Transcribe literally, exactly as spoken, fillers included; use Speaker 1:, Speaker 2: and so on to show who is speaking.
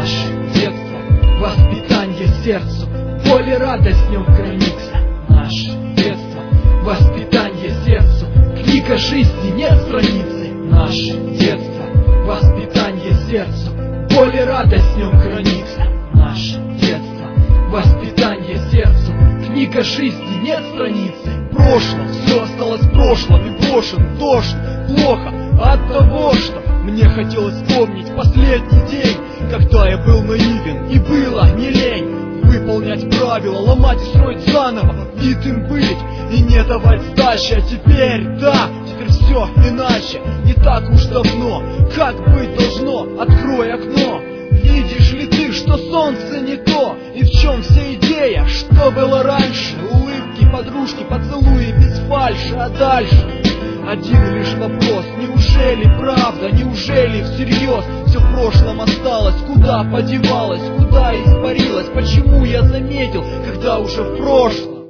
Speaker 1: наше детство, воспитание сердцу, боль и радость в нем хранится. Наше детство, воспитание сердцу, книга жизни, нет страницы. Наше детство, воспитание сердцу, боль и радость в нем хранится. Наше детство, воспитание сердцу, книга жизни, нет страницы.
Speaker 2: Прошлое, все осталось в прошлом, и брошен дождь, плохо от того, что мне хотелось вспомнить последний день, когда я был наивен и было не лень выполнять правила, ломать и строить заново, битым быть и не давать сдачи. А теперь, да, теперь все иначе, не так уж давно, как быть должно. Открой окно, видишь ли ты, что солнце не то, и в чем вся идея, что было раньше? Улыбки, подружки, поцелуи без фальши, а дальше один лишь вопрос: неужели правда, неужели всерьез все в прошлом осталось? Куда подевалось, куда испарилось? Почему я заметил, когда уже в прошлом?